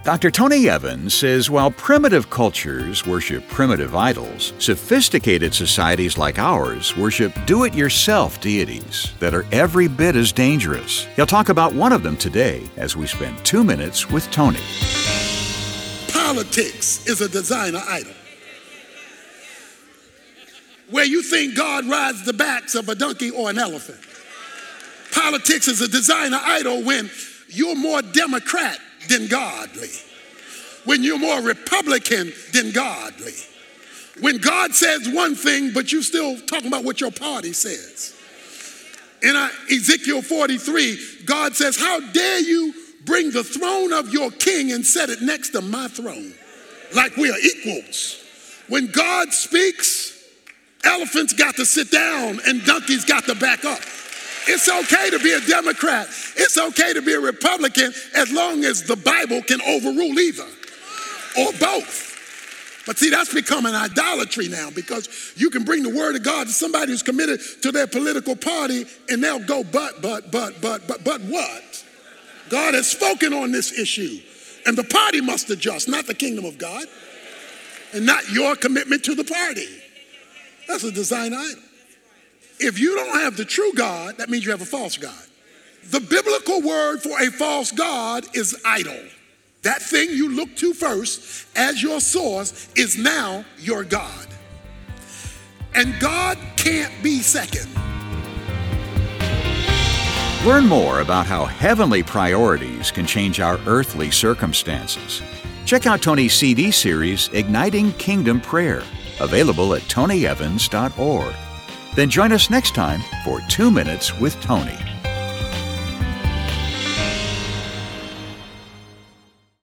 Dr. Tony Evans says while primitive cultures worship primitive idols, sophisticated societies like ours worship do-it-yourself deities that are every bit as dangerous. He'll talk about one of them today as we spend 2 minutes with Tony. Politics is a designer idol. Where you think God rides the backs of a donkey or an elephant. Politics is a designer idol when you're more Democrat than godly. When you're more Republican than godly. When God says one thing, but you're still talking about what your party says. In Ezekiel 43, God says, how dare you bring the throne of your king and set it next to my throne? Like we are equals. When God speaks, elephants got to sit down and donkeys got to back up. It's okay to be a Democrat. It's okay to be a Republican as long as the Bible can overrule either or both. But see, that's become an idolatry now because you can bring the word of God to somebody who's committed to their political party and they'll go, but what? God has spoken on this issue and the party must adjust, not the kingdom of God and not your commitment to the party. That's a design idol. If you don't have the true God, that means you have a false God. The biblical word for a false God is idol. That thing you look to first as your source is now your God. And God can't be second. Learn more about how heavenly priorities can change our earthly circumstances. Check out Tony's CD series, Igniting Kingdom Prayer, available at tonyevans.org. Then join us next time for 2 Minutes with Tony.